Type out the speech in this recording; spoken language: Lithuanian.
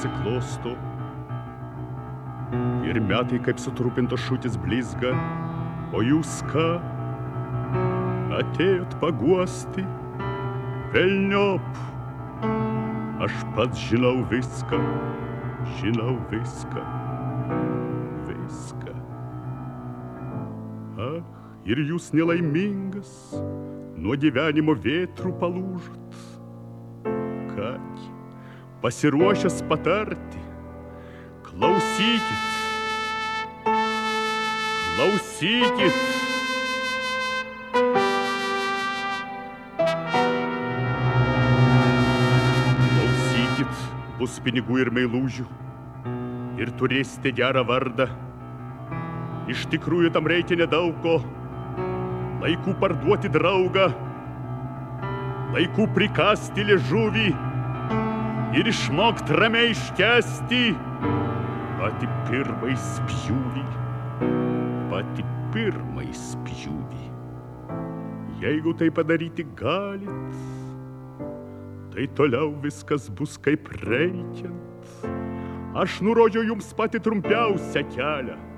pasiklosto. Ir metai kaip sutrupintos šūtis blizga, o jūs ką? Atėjot paguosti, velniop. Aš pats žinau viską, viską. Ach, ir jūs nelaimingas, nuo gyvenimo vėtrų palūžot. Kągi, pasiruošęs patarti, klausykit. Klausykit, bus pinigų ir meilužių, ir turėsite gerą vardą. Iš tikrųjų tam reikia nedaugo, laiku parduoti draugą, laiku prikasti liežuvį ir išmokt ramiai iškęsti patį pirmąjį spjūvį. Jeigu tai padaryti galit, tai toliau viskas bus kaip reikiant. Aš nurodžiau jums patį trumpiausią kelią.